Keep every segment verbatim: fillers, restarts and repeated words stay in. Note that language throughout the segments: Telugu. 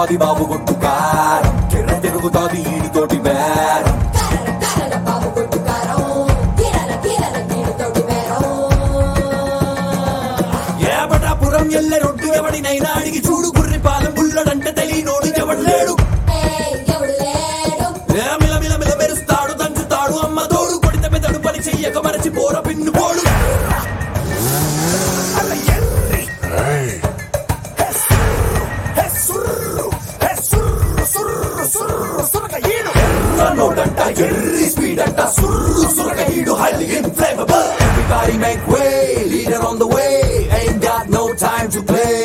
తిరుగుతాది బాబు కొట్టు కారం కిర్ర తిరుగుతాది ఈడితోటి బేరం ఏబటాపురం ఎల్లె రొడ్డు ఎవడినైనా అడిగి చూడు గుర్రి పాలెం బుల్లడంటే తెలియనోడు ఎవడు లేడు మిల మిల మెరుస్తాడు దంచుతాడు అమ్మ తోడు కొడితే పెదడు పని చెయ్యక మరచి పోర పిన్ను పోడు నోడంట ఎర్రి స్పీడ్ అంట సుర్రు సురగ హీడు highly inflammable everybody make way leader on the way ain't got no time to play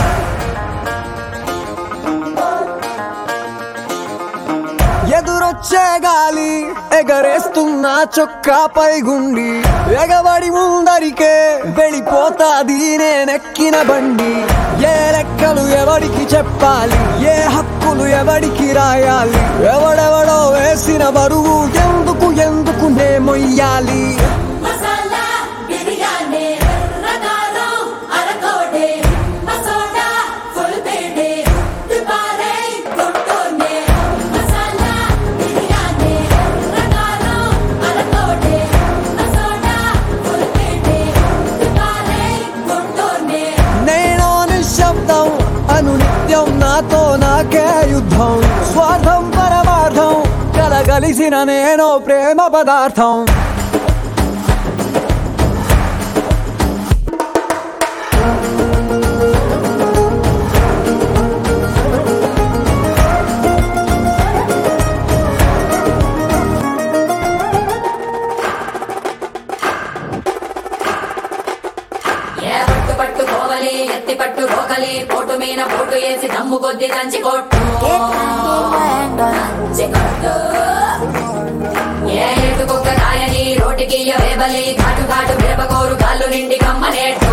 ఎదురొచ్చే గాలి ఎగరేస్తున్న చొక్కాపై గుండి ఎగబడి ముందరికే వెళ్ళిపోతాది నేనెక్కిన బండి ఏ లెక్కలు ఎవడికి చెప్పాలి ఏ హక్కులు ఎవడికి రాయాలి ఎవడెవడో వేసిన బరువు ఎందుకు ఎందుకు నే మొయ్యాలి నిత్యం నాతో నాకే యుద్ధం స్వార్థం పరమార్థం కలగలిసిన నేను ప్రేమ పదార్థం ఎత్తి పట్టు పోకలి పోటు మీన పోటు వేసి దమ్ము కొద్ది దంచి కొట్టు ఏ ఎటుకొక్క కాయని రోటికి వేబలి ఘాటు ఘాటు మిరపకోరు గాళ్ళు నిండి కమ్మనేట్టు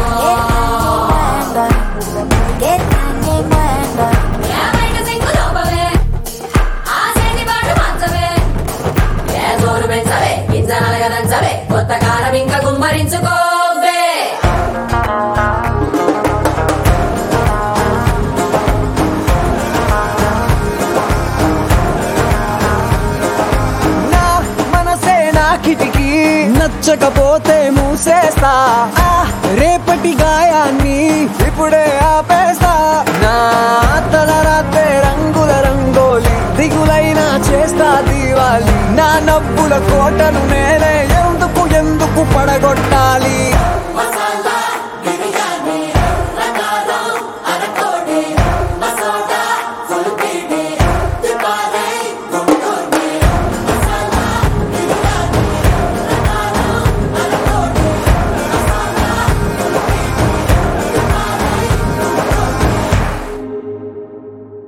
ఏ జోరు పెంచవే గింజనలుగా దంచవే కొత్త కారం ఇంకా గుమ్మరించుకో కిటికీ నచ్చకపోతే మూసేస్తా ఆ రేపటి గాయాన్ని ఇప్పుడే ఆపేస్తా నా తలరాతే రంగుల రంగోలి దిగులైనా చేస్తా దీవాలి నా నవ్వుల కోటను నేనే ఎందుకు ఎందుకు పడగొట్టాలి